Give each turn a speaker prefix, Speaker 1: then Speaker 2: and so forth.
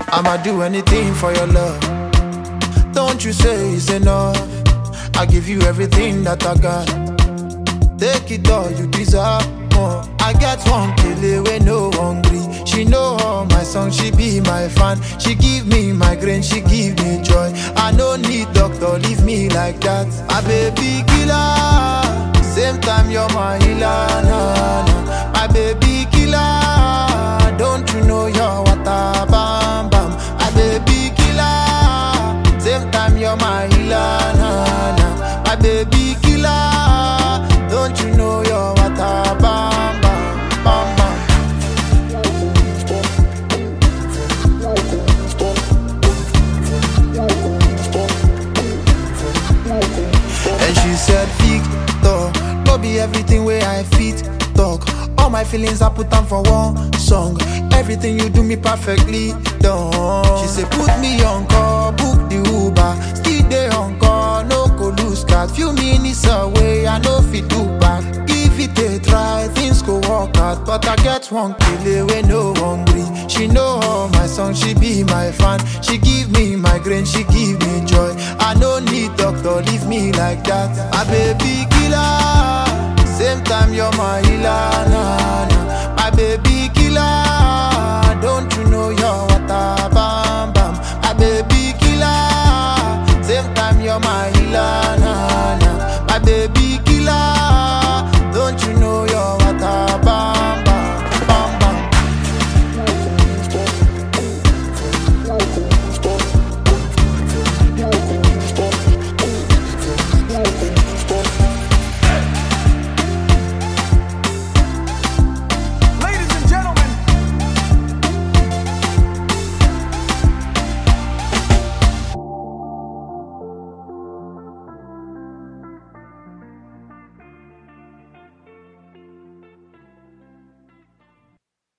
Speaker 1: I'ma do anything for your love. Don't you say it's enough? I give you everything that I got. Take it all, you deserve more. I get one killer when no hungry. She know all my songs, she be my fan. She give me migraine, she give me joy. I no need doctor, leave me like that. My baby killer, same time you're my healer, nah, nah. My baby killer, don't you know you're water bam bam. My baby killer, same time you're my healer, nah, nah. My baby killer, don't you know you're water bam bam bam bam. And she said, Victor, no be everything where I fit talk. All my feelings I put on for one song. Everything you do me perfectly done. She said, put me on call, book the Uber. Still there on call, no go lose card. Few minutes away, I know fit do back. Give it a try, things go work out. But I get one killer when no hungry. She know all my songs, she be my fan. She give me migraine, she give me joy. I no need doctor, leave me like that. My baby killer, same time you're my healer, nah, nah. My baby